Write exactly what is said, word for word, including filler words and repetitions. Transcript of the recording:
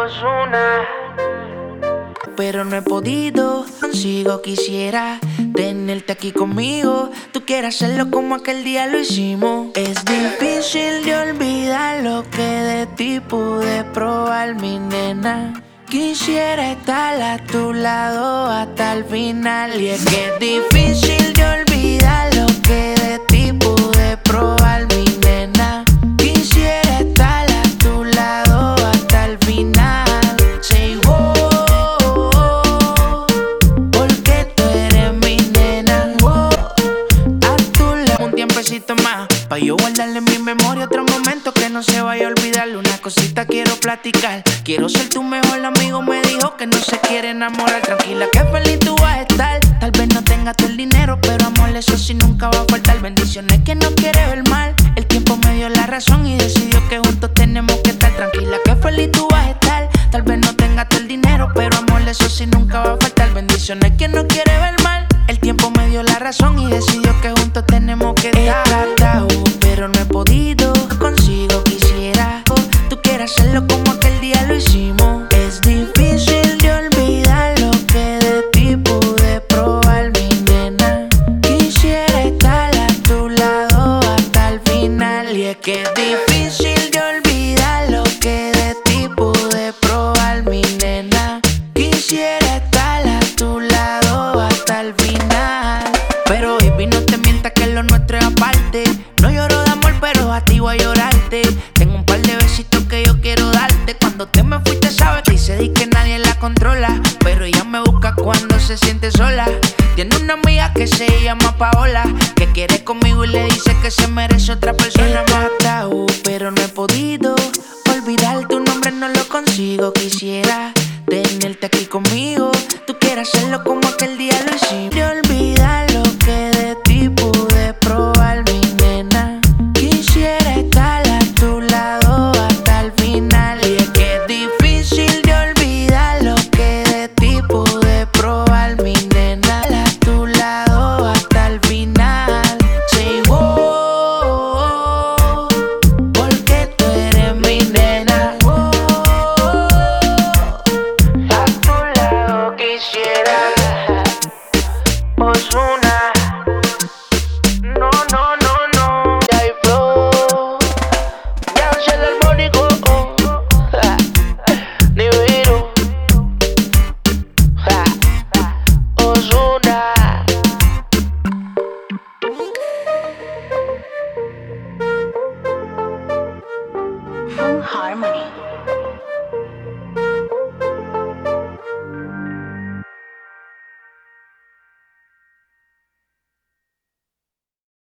Ozuna. Pero no he podido, consigo quisiera tenerte aquí conmigo. Tú quieres hacerlo como aquel día lo hicimos. Es difícil de olvidar lo que de ti pude probar, mi nena. Quisiera estar a tu lado hasta el final. Y es que es difícil de olvidar lo que de ti pude probar, mi nena. Quisiera estar a tu lado hasta el final. Say wow, porque tú eres mi nena. Wow, a tu lado un tiempecito más, pa' yo guardarle en mi memoria otro momento que no se vaya a olvidarle. Una cosita quiero platicar. Quiero ser tu mejor amigo, me dijo que no se quiere enamorar. Tranquila que feliz tú vas a estar. Tal vez no tengas todo el dinero, pero amor, eso sí nunca va a faltar. Bendiciones que no quiere ver mal. El tiempo me dio la razón y decidió que juntos tenemos que estar. Tranquila que feliz tú vas a estar. Tal vez no tengas todo el dinero, pero amor, eso sí nunca va a faltar. Bendiciones que no quiere ver mal. El tiempo me dio la razón y decidió que juntos tenemos que estar. He tratado, pero no he podido. Consigo quisiera tú quieras hacerlo como aquel día lo hicimos. Es difícil de olvidar lo que de ti pude probar, mi nena. Quisiera estar a tu lado hasta el final. Y es que es difícil de olvidar lo que de ti pude probar, mi nena. Quisiera estar a tu lado hasta el final. Pero baby, no te mientas que lo nuestro es aparte. No lloro de amor, pero a ti voy a llorarte. Tengo un par de besitos que yo quiero darte. Cuando te me fuiste, sabes que se di que nadie la controla, pero ella me busca cuando se siente sola. Tiene una amiga que se llama Paola, que quiere conmigo y le dice que se merece otra persona. He tratado, pero no he podido olvidar tu nombre, no lo consigo. Quisiera tenerte aquí conmigo. Tú quieres hacerlo como aquel día lo hicimos. De olvidar lo que de ti pude probar, mi nena. Quisiera estar a tu lado hasta el final. Y es que es difícil de olvidar lo que de ti pude probar, mi nena. A tu lado hasta el final. Say wow, porque tú eres mi nena. Wow, a tu lado quisiera. Ozuna. No, no, no, no. Hay flow. Ya se el armónico. Ja. Nibiru. Ja. Ozuna. Full Harmony.